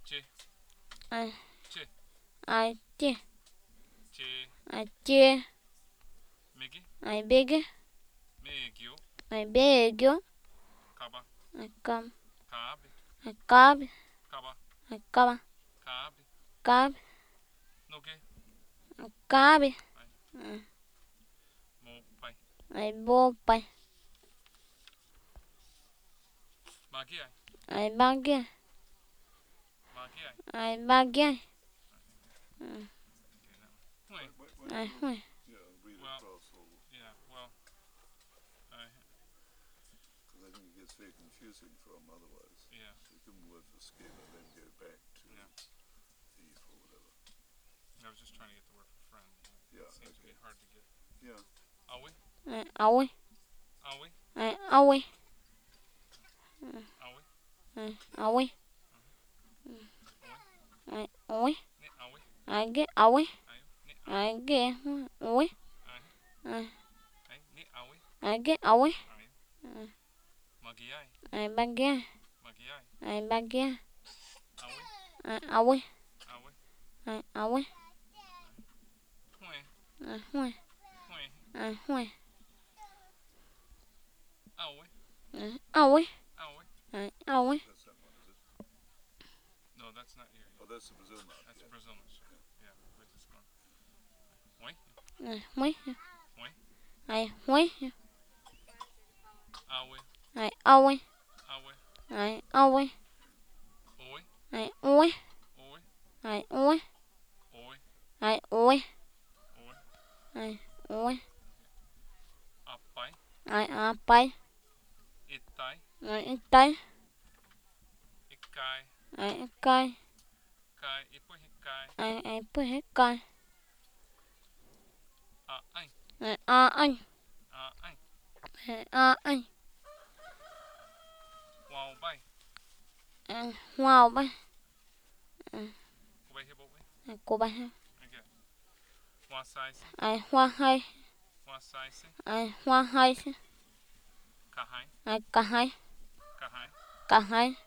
Chi. Ai Chi. ai chi. Chi. Ai chi. Migi. Ai bigi. Megio. Ai begio. Kaba. Ai cam. Kabe. Ai cabe. Kaba. Ai caba. Kabe. Cabe. Noge. Ai cabe. Ai. Ai Mo pai. ai bo pai. Magi ai. Ai bagi. Magi ai. Ai bagi. Okay, now. Hui. Ai hui. Read Well, across all, yeah, well, I, because I think it gets very confusing from otherwise. yeah, So give them a word for skin and then go back to yeah. thief or whatever. I was just trying to get the word for friend. Yeah, It seems to be okay. hard to get. Yeah. Awi. Ai aui. Awi. Ai aui. Awi. Ai aui. Awi. Ai ui. Ne awi. Ai ge aui. Ayo. Ne awi. Ai ge ui. Ai. Ai Ai. Ne awi. ai ge aui. Ayo. Magi ai. Ai bagi. Magi ai. Ai bagi. Awi. Ai aui. Awi. Ai aui. Hui. Ai hui. Hui. Ai hui. Awi. Ai aui. Awi. Ai aui. That's that one, is it? No, that's not here. Oh, that's the Brazil mark. That's Yeah. Brazil nut. Yeah, we're just going. Hui. Ai hui. Hui. Ai hui. Awi. Ai aui. Awi. Ai aui. Oi. Ai ui. Oi. Ai ui. Oi. Ai ui. Oi. Ai ui. Apai. Ai apai. Itai. Ai itai. Ikai. Ai ikai. Kai. Ipu hikai. Ai pui kai. A ai. Ai a ai. A ai. Ai a ai. Wow bai. Ai wow bai. Kubai hibo bai. Ai cô bai. Okay. Wa sai si. Ai hoa hai. Wa sai si. Ai hoa hai. Kahai. Ai cả hai. Kahai. Cả hai.